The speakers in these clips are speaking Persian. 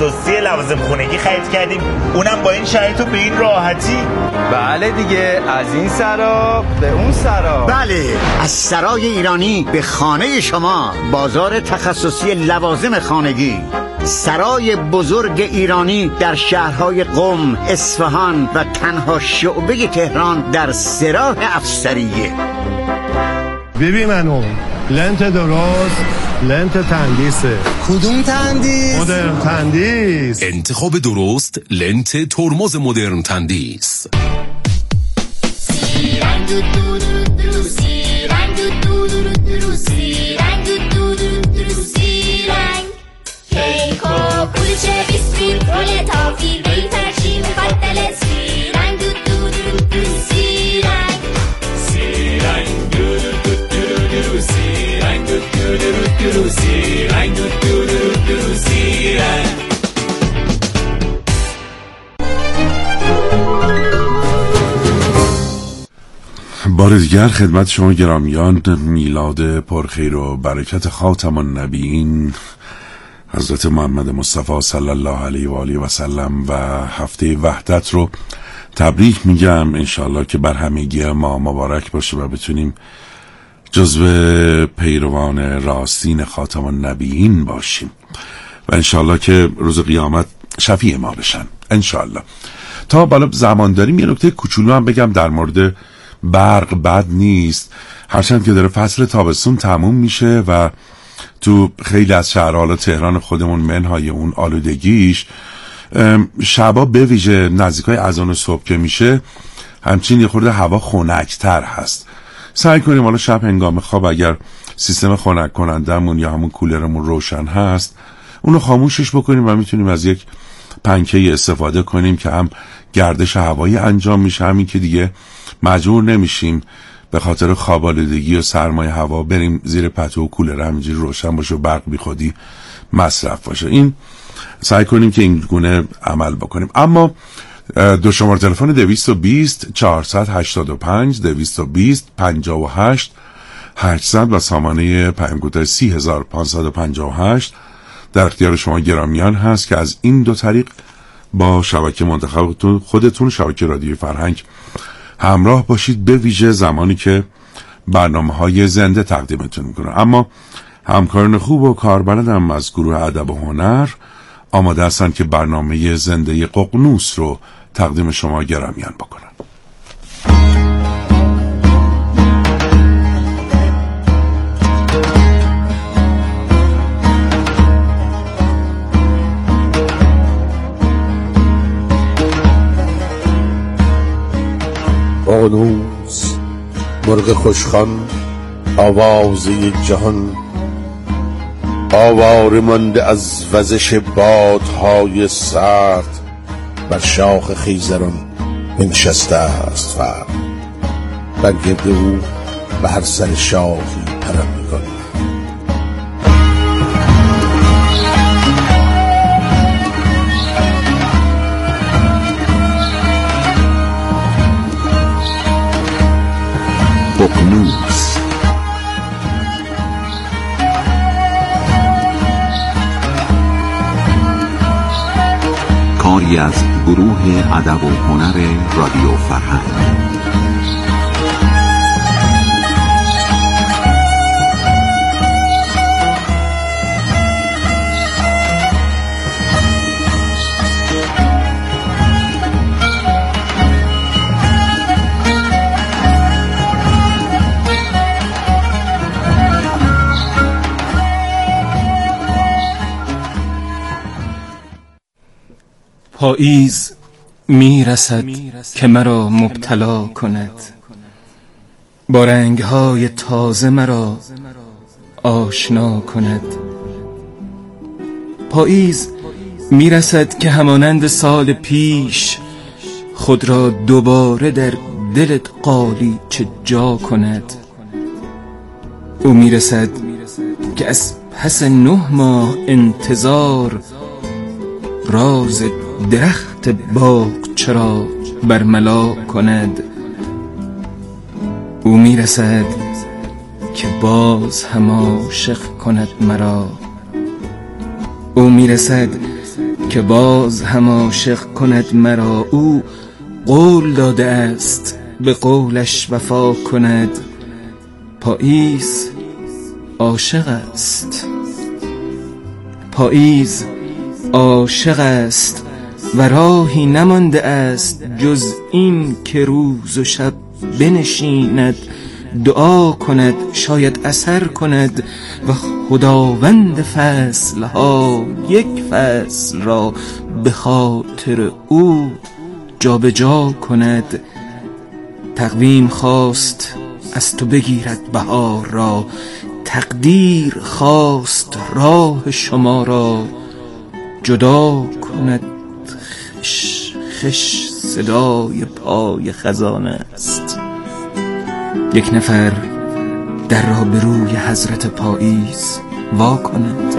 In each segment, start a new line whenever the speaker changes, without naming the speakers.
تخصصی لوازم خونگی خرید کردیم، اونم با این شرایط و به این راحتی.
بله دیگه، از این سرا به اون سرا.
بله، از سرای ایرانی به خانه شما. بازار تخصصی لوازم خانگی، سرای بزرگ ایرانی در شهرهای قم، اصفهان و تنها شعبه تهران در سراح افسریه.
ببین منو لنت درست، لنت تندیسه.
کدوم تندیس؟
مدرن تندیس.
انتخاب درست، لنت ترمز مدرن تندیس.
کیکو کلچه بیسکویت رول تافی وی ترشی مفضل سیرنگ دو سیرنگ
سیرنگ دو سیرنگ دو سیرنگ دو سیرنگ.
بار دیگر خدمت شما گرامیان، میلاد پرخیر و برکت خاتم النبیین حضرت محمد مصطفی صلی الله علیه و آله و سلم و هفته وحدت رو تبریک میگم. انشالله که بر همگی ما مبارک باشه و بتونیم جزو پیروان راستین خاتم النبیین باشیم و انشالله که روز قیامت شفیع ما بشن انشالله. تا بالا زمان داریم یه نکته کوچولو هم بگم در مورد برق. بد نیست، هرچند که داره فصل تابستون تموم میشه و تو خیلی از شهرها، تهران خودمون منهای اون آلودگیش، شبا به ویژه نزدیکای اذان صبح که میشه همچین یه خورده هوا خنک‌تر هست. سعی کنیم حالا شب هنگام خواب اگر سیستم خنک کنندمون یا همون کولرمون روشن هست اونو خاموشش بکنیم و میتونیم از یک پنکه استفاده کنیم که هم گردش هوایی انجام میشه، همین که دیگه مجبور نمیشیم به خاطر خواب آلودگی و سرمای هوا بریم زیر پتو و کولر همینجوری روشن باشه و برق بی خودی مصرف باشه. این سعی کنیم که این گونه عمل بکنیم. اما دو شماره تلفن 220 485 220 58 800 و سامانه پیام کوتاه 30558 در اختیار شما گرامیان هست که از این دو طریق با شبکه منتخب خودتون، شبکه رادیوی فرهنگ، همراه باشید، به ویژه زمانی که برنامه‌های زنده تقدیمتون میکنه. اما همکاران خوب و کاربلدم از گروه ادب و هنر آماده هستن که برنامه زنده ققنوس رو تقدیم شما گرامیان بکنن.
ققنوس مرغ خوشخوان، آوازه جهان، آواره مانده از وزش بادهای سرد، بر شاخ خیزران بنشسته است فرد، بر گرد او به هر سر شاخی پرندگان.
ققنوس کاری از گروه ادب و هنر رادیو فرهنگ.
پاییز میرسد که مرا مبتلا کند، با رنگهای تازه مرا آشنا کند. پاییز میرسد که همانند سال پیش خود را دوباره در دلت قالیچه جا کند. او میرسد که از پس 9 ماه انتظار راز درخت باغ چرا برملا کند. او میرسد که باز هم عاشق کند مرا. او میرسد که باز هم عاشق کند مرا او قول داده است به قولش وفا کند. پاییز عاشق است، پاییز عاشق است و راهی نمانده است جز این که روز و شب بنشیند دعا کند، شاید اثر کند و خداوند فصلها یک فصل را به خاطر او جابجا کند. تقویم خواست از تو بگیرد بهار را، تقدیر خواست راه شما را جدا کند. خش خش صدای پای خزانه است. یک نفر در را به روی حضرت پاییز وا کند.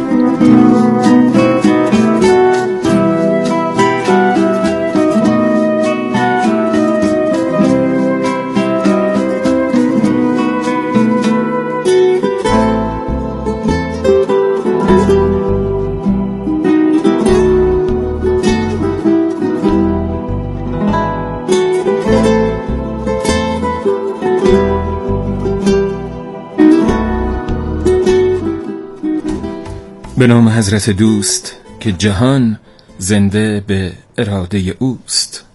به نام حضرت دوست که جهان زنده به اراده اوست.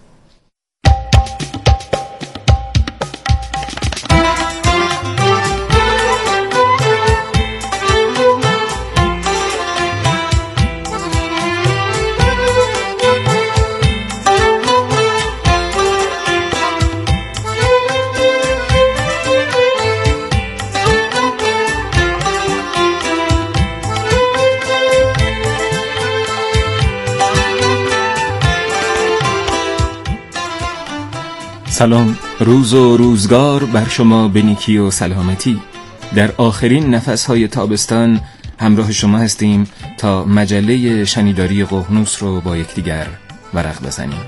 سلام، روز و روزگار بر شما به نیکی و سلامتی. در آخرین نفسهای تابستان همراه شما هستیم تا مجله شنیداری ققنوس رو با یکدیگر ورق بزنیم.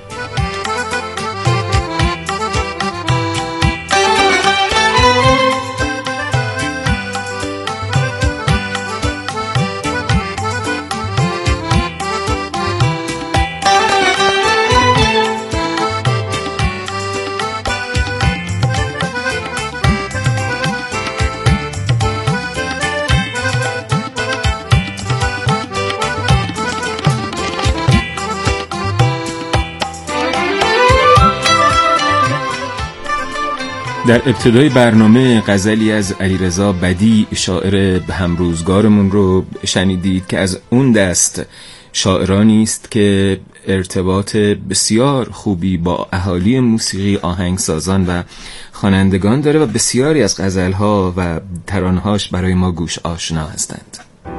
در ابتدای برنامه غزلی از علیرضا بدیع شاعر همروزگارمون رو شنیدید که از اون دست شاعرانی است که ارتباط بسیار خوبی با اهالی موسیقی، آهنگسازان و خوانندگان داره و بسیاری از غزلها و ترانه‌هاش برای ما گوش آشنا هستند.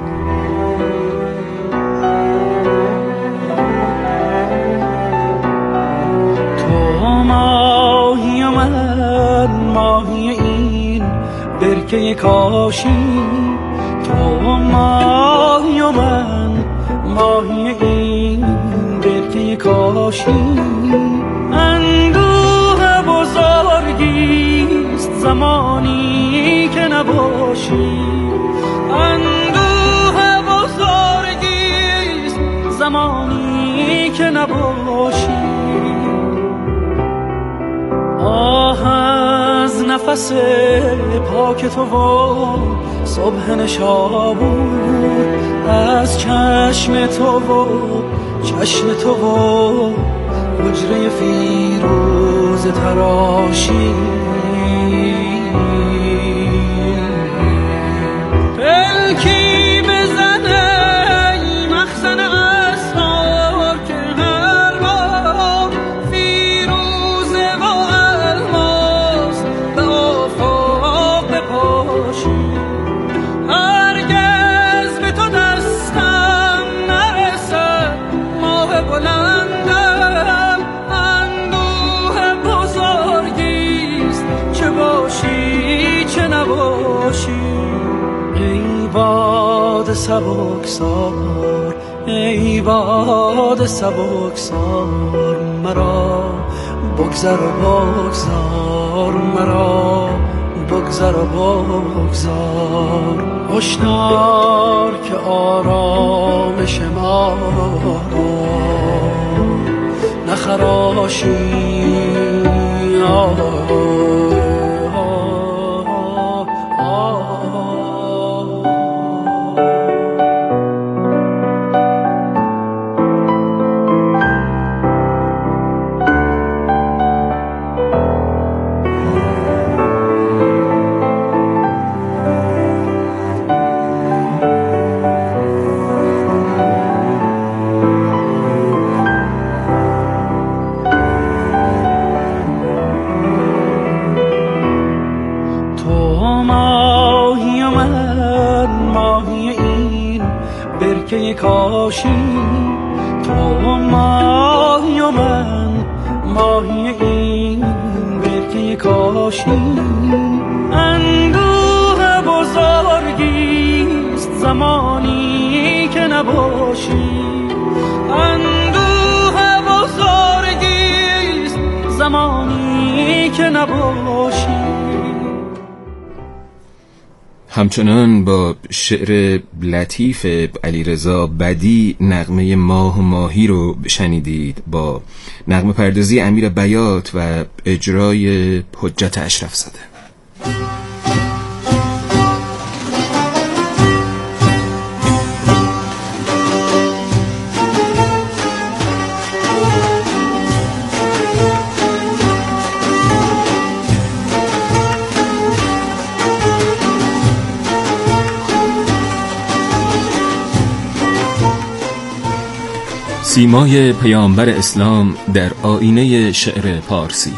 ماهی این برکه کاشی، تو ماهی و من ماهی این برکه کاشی. اندوه بزرگیست زمانی که نباشی، اندوه بزرگیست زمانی که نباشی. آه از نفس پاک تو و صبح نشابور، از چشم تو و چشم تو و حجره فیروز تراشی. پلکی بزنه ای مخزن اسرار که هر بار فیروزه و الماس به آفاق بپاشی. هرگز به تو دستم نرسد ماه بلندم، اندوه بزرگیست چه باشی چه نباشی. ای باد سبکسار، ای باد سبکسار، مرا بگذر و بگذار، مرا بگذر و بگذار. هشدار که آرامش ما را باشی. کاشی تو ماهی و من ماهی این برکه کاشی. اندوه بزرگیست زمانی که نباشی. اندوه بزرگیست زمانی که نباشی.
همچنان با شعر لطیف علیرضا بدی نغمه ماه و ماهی رو شنیدید با نغمه پردازی امیر بیات و اجرای حجت اشرف زاده. سیمای پیامبر اسلام در آینه شعر پارسی.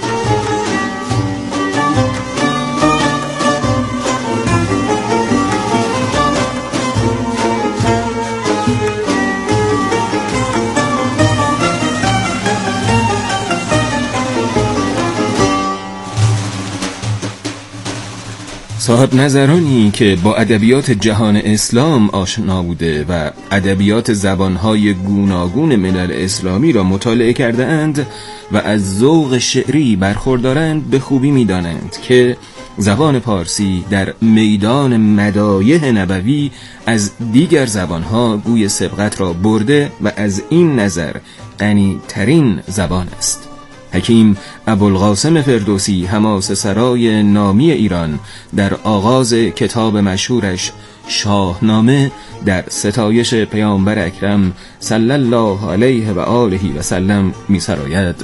صاحب نظرانی که با ادبیات جهان اسلام آشنا بوده و ادبیات زبانهای گوناگون ملل اسلامی را مطالعه کرده اند و از ذوق شعری برخوردارند به خوبی می‌دانند که زبان پارسی در میدان مدایح نبوی از دیگر زبانها گوی سبقت را برده و از این نظر غنی ترین زبان است. حکیم ابوالقاسم فردوسی حماسه سرای نامی ایران در آغاز کتاب مشهورش شاهنامه در ستایش پیامبر اکرم صلی الله علیه و آله و سلم می سراید: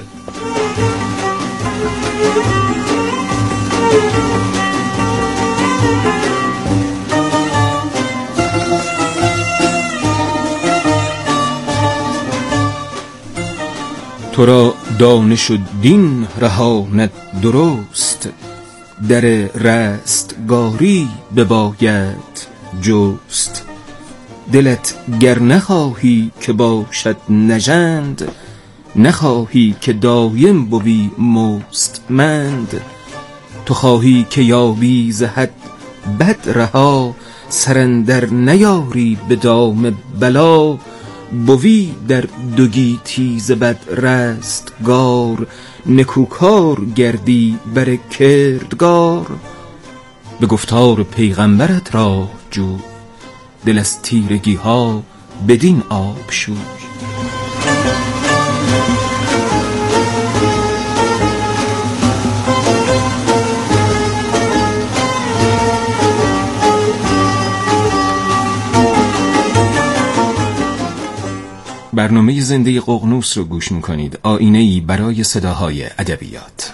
تو را دانش و دین رهاند درست، در رستگاری بباید جست. دلت گر نخواهی که باشد نژند، نخواهی که دایم بوی مستمند. تو خواهی که یابی ز حد بد رها، سرندر نیاری به دام بلا. بوی در دو گیتی ز بد رستگار، نکوکار گردی بر کردگار. به گفتار پیغمبرت راه جو، دل از تیرگی ها بدین آب شوی. برنامه زنده ققنوس رو گوش میکنید، آینه‌ای برای صداهای ادبیات.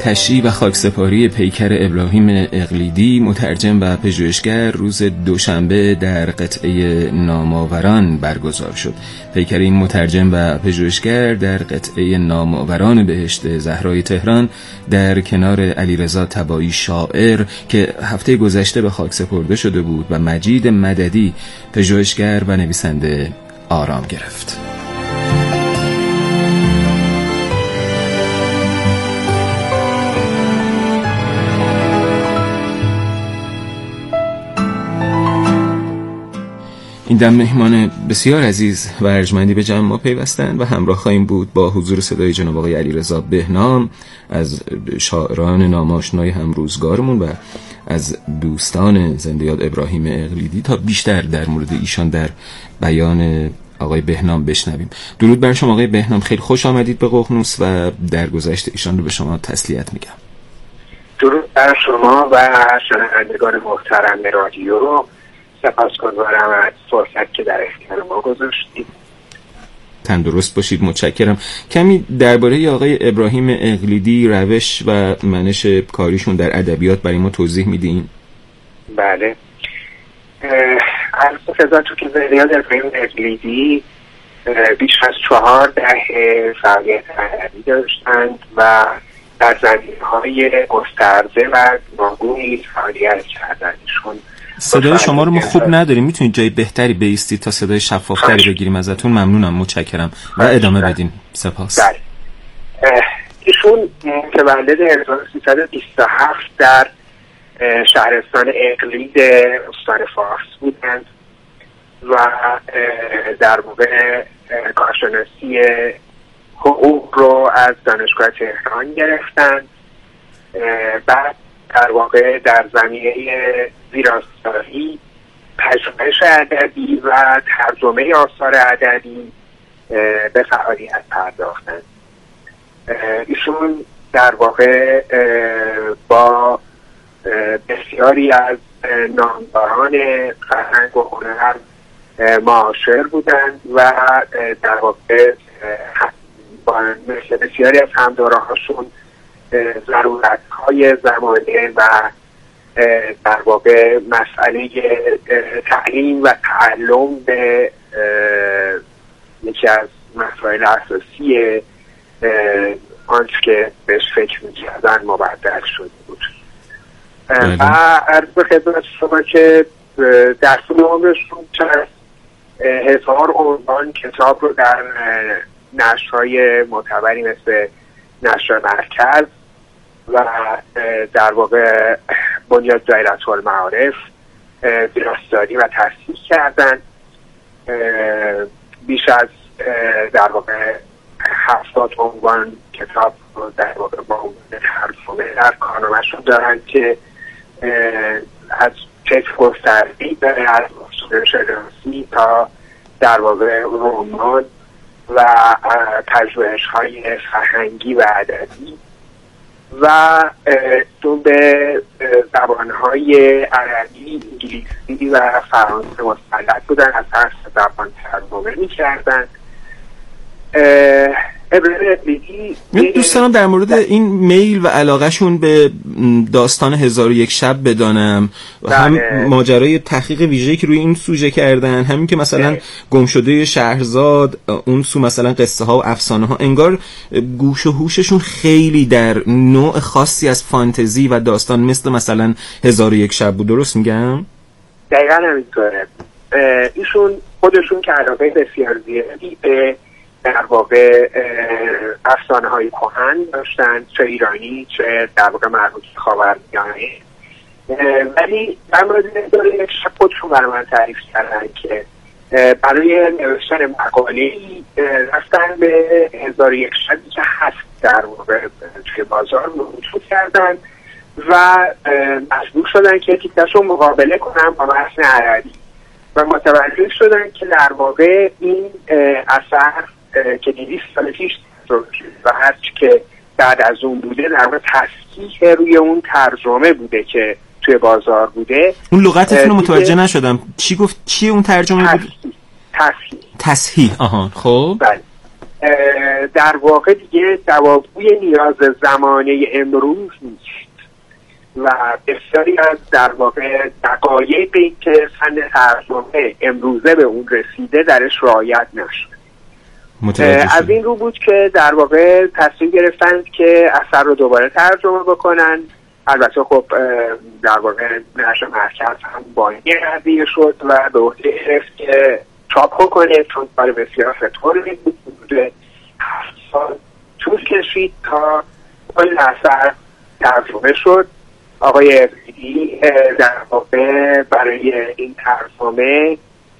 تشییع و خاکسپاری پیکر ابراهیم اقلیدی مترجم و پژوهشگر روز دوشنبه در قطعه نامآوران برگزار شد. پیکر این مترجم و پژوهشگر در قطعه نامآوران بهشت زهرای تهران در کنار علیرضا طباعی شاعر که هفته گذشته به خاک سپرده شده بود و مجید مددی پژوهشگر و نویسنده آرام گرفت. این دم مهمان بسیار عزیز و ارجمندی به جمع ما پیوستند و همراه خواهیم بود با حضور صدای جناب آقای علیرضا بهنام از شاعران ناماشنای همروزگارمون و از دوستان زنده یاد ابراهیم اقلیدی تا بیشتر در مورد ایشان در بیان آقای بهنام بشنویم. درود بر شما آقای بهنام، خیلی خوش آمدید به ققنوس و درگذشت ایشان رو به شما تسلیت میگم.
درود بر شما و شنوندگان محترم رادیو، سپاسگزارم از فرصت که در اختیار ما گذاشتید.
تندرست باشید، متشکرم. کمی درباره آقای ابراهیم اقلیدی، روش و منش کاریشون در ادبیات برای ما توضیح میدین؟
بله، عرض خدمتتون که زنده یاد ابراهیم اقلیدی بیش از 4 دهه فعالیت ادبی داشتند و در زمینه‌های گسترده و گوناگونی فعالیت کردند. ایشون
صدای شما رو ما خوب نداریم، میتونید جای بهتری بایستید تا صدای شفافتری بگیریم ازتون؟ ممنونم، متشکرم و ادامه بدین. سپاس.
بله، ایشون متولد 1327 در شهرستان اقلید استان فارس بودند و در موقع کارشناسی حقوق رو از دانشگاه تهران گرفتند. بعد در واقع در زمینه ویراستاری، پژوهش ادبی و ترجمه آثار ادبی به فعالیت پرداختند. ایشون در واقع با بسیاری از نامداران فرهنگ و هنر معاشر بودند و در واقع با مثل بسیاری از همدارهاشون ضرورت‌های زمانه و در واقع مسئله تعلیم و تعلم به یکی از مسائل اساسی آنچه که بهش فکر می‌کردن مبدل شده بود. و عرض به خدمت شما که در طول عمرشون چند هزار عنوان کتاب رو در نشرهای معتبری مثل نشر مرکز و در واقع بنیاد دایره المعارف ویراستاری و تصحیح کردن. بیش از در واقع 70 عنوان کتاب در واقع با عنوان ترجمه در کارنامه‌شون دارن که از چیز گسترده‌ای داره، از اصول شناسی تا در واقع رمان و پژوهش‌های فرهنگی و ادبی و تو به زبان‌های عربی، انگلیسی و فرانسه مسلط بودن، از هر زبان ترجمه می‌کردن.
دوست دارم در مورد این میل و علاقهشون به داستان 1001 شب بدانم، هم ماجرای تحقیق ویژه‌ای که روی این سوژه کردن، همین که مثلا گمشده شهرزاد، اون سو مثلا قصه ها و افسانه ها، انگار گوش و هوششون خیلی در نوع خاصی از فانتزی و داستان مثلا 1001 شب بود. درست میگم؟
دقیقاً همینطوره. ایشون خودشون که علاقه بسیار زیادی به در واقع افسانه های کهن داشتن، چه ایرانی چه در واقع مربوط به خاورمیانه. ولی در مورد 1001 شب خودشون برای من تعریف کردن که برای نوشتن مقاله‌ای رفتن به 1001 شبی که هست در واقع توی بازار موجود کردن و مجبور شدن که تیکش رو مقابله کنن با متن عربی و متوجه شدن که در واقع این اثر که 200 سال پیش و هرچی که بعد از اون بوده در واقع تصحیح روی اون ترجمه بوده که توی بازار بوده.
اون لغتتون رو متوجه نشدم، چی گفت؟ چیه اون ترجمه بود؟
تصحیح.
آها، خب
بله. در واقع دیگه جوابگوی نیاز زمانه امروز نیست و بسیاری از در واقع دقایقی که فن ترجمه امروزه به اون رسیده درش رعایت نشد. از این رو بود که در واقع تصمیم گرفتند که اثر رو دوباره ترجمه بکنن. البته خب در واقع نشر مرکز هم با این قضیه شد و به عهده گرفت که چاپ کنه، چون کار بسیار خطوری بود. حدود 7 سال طول کشید تا کل اثر ترجمه شد. آقای اقلیدی در واقع برای این ترجمه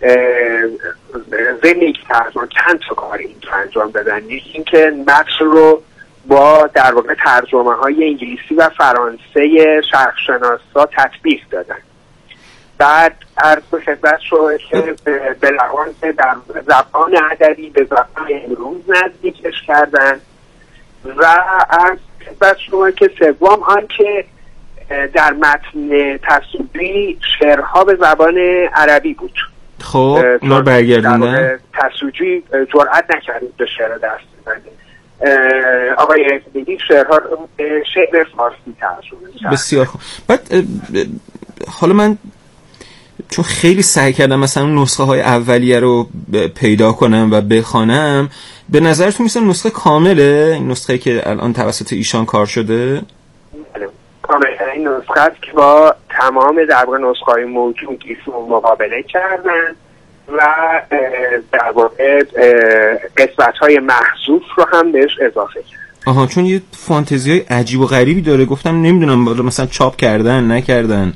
ضمن که ترجمه چند تا کار این رو انجام دادن. یکی این که متن رو با در واقع ترجمه های انگلیسی و فرانسه شرقشناسا تطبیق دادن. بعد عرض به خدمت شما که به لحاظ در زبان ادبی به زبان امروز نزدیکش کردن و عرض به خدمت شما که سوم آن که در متن تصویری شعرها به زبان عربی بود.
خب اونا برگردوندن.
تصویری جرئت نکردید به شعر دست بزنه. آقای اقلیدی شعرها رو به شعر فارسی ترجمه کرد.
بسیار خوب. بعد حالا من چون خیلی سعی کردم مثلا نسخه های اولیه رو پیدا کنم و بخوانم، به نظرتون مثلا نسخه کامله این نسخه که الان توسط ایشان کار شده؟
کاملا این نسخه است که با تمام در واقع نسخه های موجود ایشون مقابله کردن و در واقع قسمت های محذوف رو هم بهش اضافه کرد.
آها، چون یه فانتزی های عجیب و غریبی داره، گفتم نمیدونم مثلا چاپ کردن نکردن.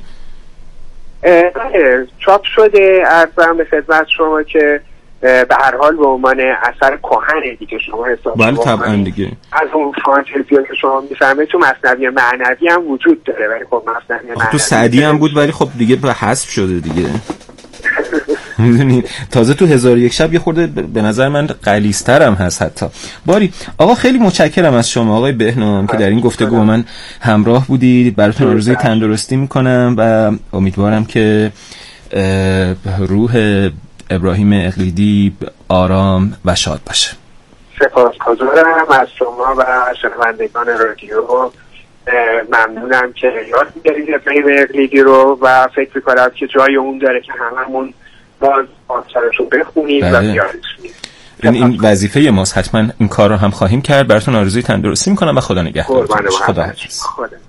چاپ شده. عرضم به خدمت شما که به هر حال به عنوان اثر کهنه دیگه شما حساب
بله طبعا دیگه.
از اون فانتزی که شما میفهمید تو مثنوی معنوی هم وجود داره، ولی خب مثنوی معنوی
تو سعدی هم بود ولی خب دیگه به حذف شده دیگه. میدونید تازه تو 1001 شب یه خورده به نظر من غلیظ‌تر هم هست حتی. باری آقا خیلی متشکرم از شما آقای بهنام که در این گفتگو با من همراه بودید. براتون آرزوی تندرستی میکنم و امیدوارم که روح ابراهیم اقلیدی آرام و شاد باشه.
سپاسگزارم از شما و شنوندگان رادیو. ممنونم که یاد می‌گیرید ابراهیم اقلیدی رو و فکر می‌کنم که جای اون داره که هممون باز آثارش رو بخونیم و بیارش.
این وظیفه ماست. حتما این کار رو هم خواهیم کرد. براتون آرزوی تندرستی می‌کنم و خدا نگهدارتون. خدا حافظ.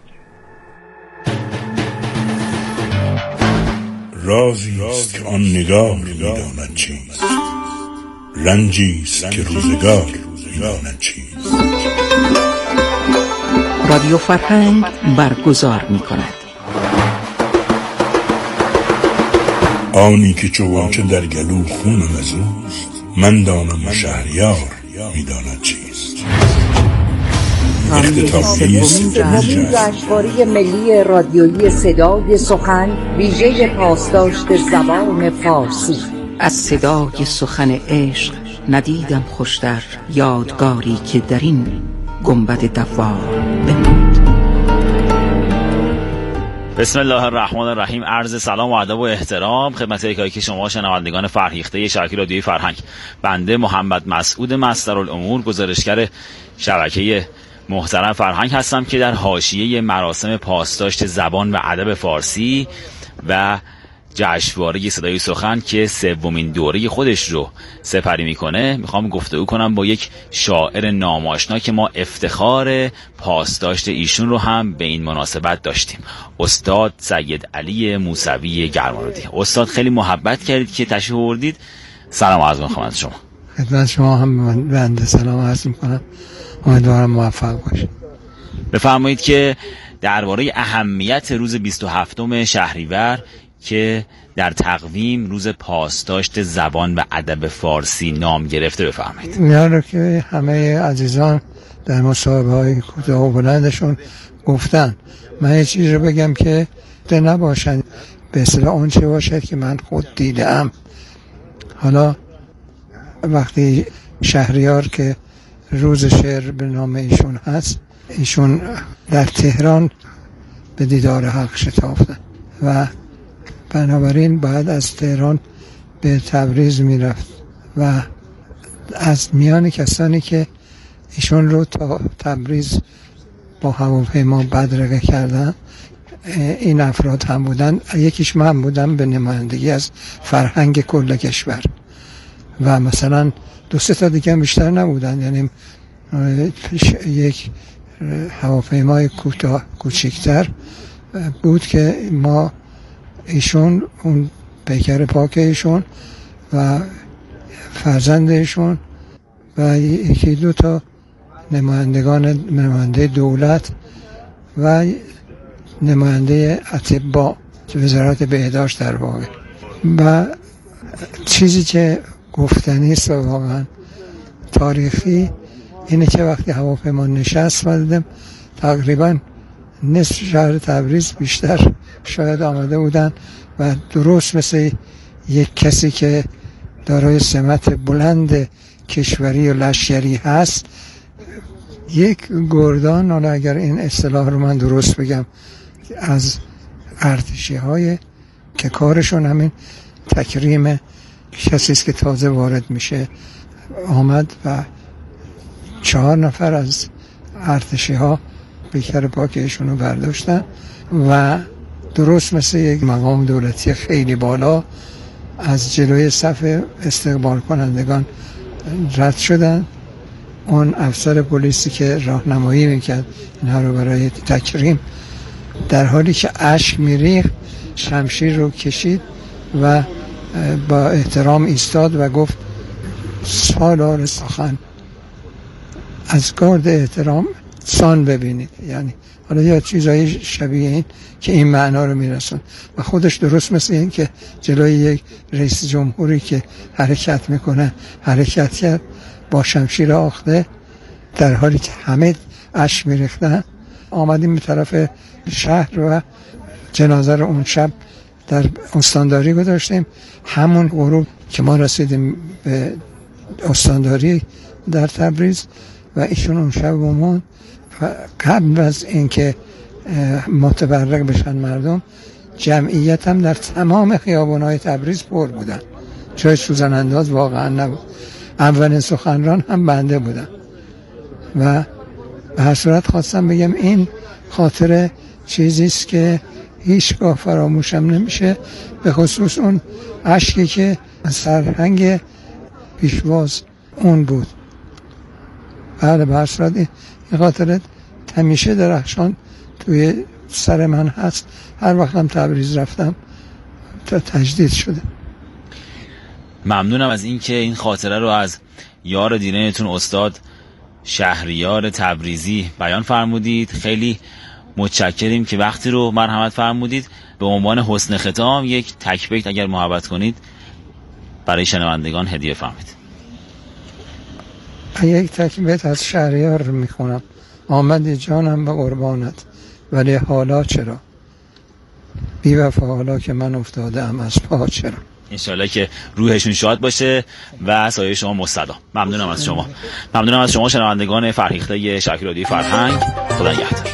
رازی است که آن نگار می‌داند چیست، رنجی است که روزگار می‌داند چیست.
رادیو فرهنگ برگزار می‌کند
آنی که چوانچه در گلو خونم از اوست، من دانم و شهریار می‌داند چیست.
اختتامیه سومین جشنواره ملی رادیویی صدای سخن ویژه پاسداشت زبان فارسی.
از صدای سخن عشق ندیدم خوشتر، یادگاری که در این گنبد دوار بماند.
بسم الله الرحمن الرحیم. عرض سلام و ادب و احترام خدمت یکایک شما شنوندگان فرهیخته شبکه رادیویی فرهنگ. بنده محمد مسعود مصدرالامور گزارشگر شبکه محترم فرهنگ هستم که در حاشیه مراسم پاسداشت زبان و ادب فارسی و جشنواره صدای سخن که سومین دوره خودش رو سپری میکنه میخوام گفتگو کنم با یک شاعر ناماشنا که ما افتخار پاسداشت ایشون رو هم به این مناسبت داشتیم، استاد سید علی موسوی گرمارودی. استاد خیلی محبت کردید که تشریف آوردید. سلام عرض می‌کنم خدمت شما.
خدمت شما هم بنده سلام عرض می‌کنم. امیدوارم موفق باشید.
بفرمایید که درباره اهمیت روز 27 شهریور که در تقویم روز پاسداشت زبان و ادب فارسی نام گرفته بفرمایید.
اینا رو که همه عزیزان در مصاحبه‌های کوتاه و بلندشون گفتن، من یه چیز رو بگم که ده نباشن به اصطلاح اون چه باشد که من خود دیدم. حالا وقتی شهریار که روز شعر به نام ایشون هست، ایشون در تهران به دیدار حق شتافتن و بنابراین بعد از تهران به تبریز میرفت و از میان کسانی که ایشون رو تا تبریز با هواپیما بدرقه کردن این افراد هم بودن. یکیش من بودم به نمایندگی از فرهنگ کل کشور و مثلا 2-3 تا دیگه هم بیشتر نبودن، یعنی یک هواپیمای کوچکتر بود که ما ایشون، اون پیکر پاک ایشون و فرزند ایشون و 1-2 تا نماینده دولت و نماینده اطباء وزارت بهداشت در واقع. و چیزی که گفتنی است واقعا تاریخی اینه که وقتی هواپیما نشست و دیدم تقریبا نصف شهر تبریز بیشتر شاید آمده بودن و درست مثل یک کسی که دارای سمت بلند کشوری و لشکری هست، یک گردان، حالا اگر این اصطلاح رو من درست بگم، از ارتشی های که کارشون همین تکریم کسی است که تازه وارد میشه آمد و 4 نفر از ارتشی ها پیکر پاک ایشون رو برداشتن و درست مثل یک مقام دولتی خیلی بالا از جلوی صف استقبال کنندگان رد شدن. اون افسر پلیسی که راهنمایی میکرد اینها رو برای تکریم، در حالی که اشک میریخت شمشیر رو کشید و با احترام ایستاد و گفت سالار سخن، از گارد احترام سان ببینید. یعنی حالا یا چیزایی شبیه این که این معنا رو میرسون و خودش درست مثل این که جلوی یک رئیس جمهوری که حرکت میکنه حرکت کرد با شمشیر آخته، در حالی که همه اشک میریختن. آمدیم به طرف شهر و جنازه رو اون شب در استانداری گذاشتیم. همون غروب که ما رسیدیم به استانداری در تبریز و ایشون اون شب بمون و قبل از اینکه متبرک بشن مردم، جمعیت هم در تمام خیابان‌های تبریز پر بودن، جای سوزن انداز واقعا نبود. اولین سخنران هم بنده بودم و به هر صورت خواستم بگم این خاطر چیزیست که هیچگاه فراموشم نمیشه، به خصوص اون اشکی که سرهنگ پیشواز اون بود. بله به هر صورت این خاطرت همیشه درخشان توی سر من هست، هر وقتم تبریز رفتم تا تجدید شده.
ممنونم از اینکه این خاطره رو از یار دیرینتون استاد شهریار تبریزی بیان فرمودید. خیلی متشکریم که وقتی رو مرحمت فرمودید. به عنوان حسن ختام یک تک بیت اگر محبت کنید برای شنوندگان هدیه فرمایید.
یک تک بیت از شهریار میخونم. آمدی جانم به قربانت ولی حالا چرا، بی وفا حالا که من افتاده ام از پا چرا.
انشالله که روحشون شاد باشه و سایه شما مستدام. ممنونم از شما. ممنونم از شما شنوندگان فرهیخته شبکه رادیویی فرهنگ. خدا نگهدار.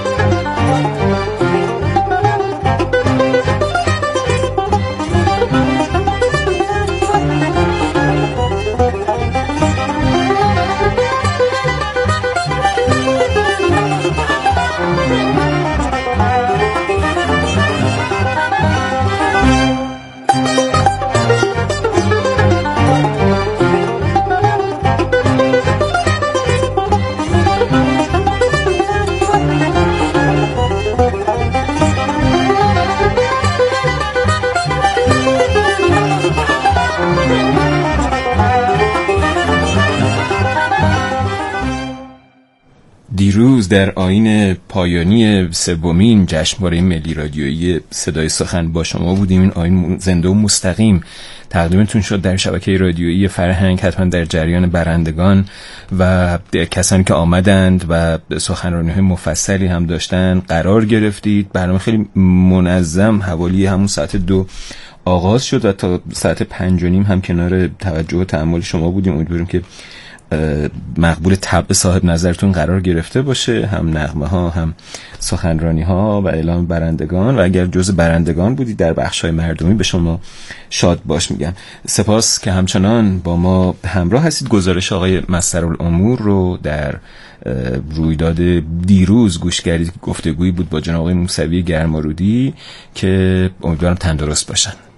دیروز در آیین پایانی سومین جشنواره ملی رادیویی صدای سخن با شما بودیم. این آیین زنده و مستقیم تقدیمتون شد در شبکه رادیویی فرهنگ. حتما در جریان برندگان و کسانی که آمدند و سخنرانی‌های مفصلی هم داشتن قرار گرفتید. برنامه خیلی منظم حوالی همون ساعت 2 آغاز شد و تا ساعت 5:30 هم کنار توجه و تأمل شما بودیم. امیدواریم که مقبول طبع صاحب نظرتون قرار گرفته باشه، هم نغمه ها هم سخنرانی ها و اعلام برندگان، و اگر جزء برندگان بودید در بخش های مردمی به شما شاد باش میگم. سپاس که همچنان با ما همراه هستید. گزارش آقای مسترالامور رو در رویداد دیروز گوش کردید که گفتگویی بود با جناب آقای موسوی گرمارودی که امیدوارم تندرست باشن.